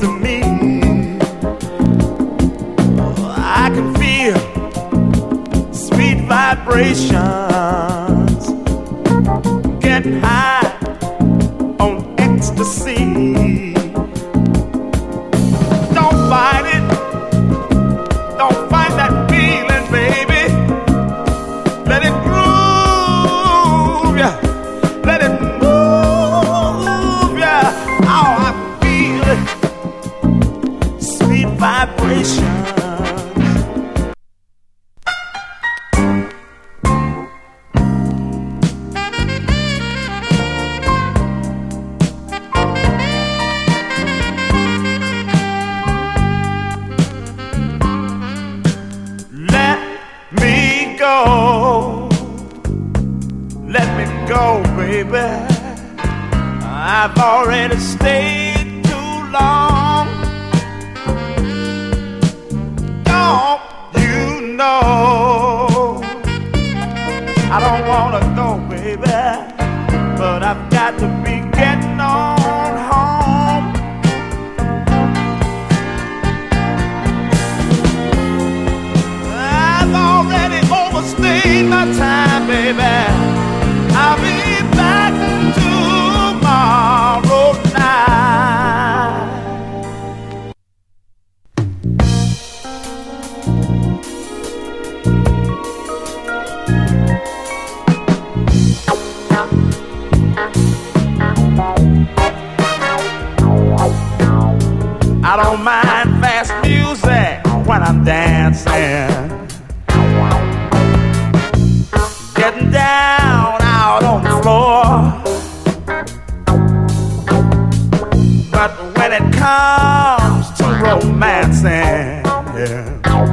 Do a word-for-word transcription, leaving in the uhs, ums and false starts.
to me. I can feel sweet vibrations, getting high on ecstasy. Don't fight it, don't fight that feeling, baby. Let it groove ya, let it move ya. Oh, I feel it, sweet vibrations. Let me go, let me go, baby. I've already stayed too long. Don't you know I don't wanna go, baby, but I've got to be getting on home. I've already overstayed my time, baby. I'll be back tomorrow night. I don't mind fast music when I'm dancing, getting down out on the floor. But when it comes to romancing, yeah,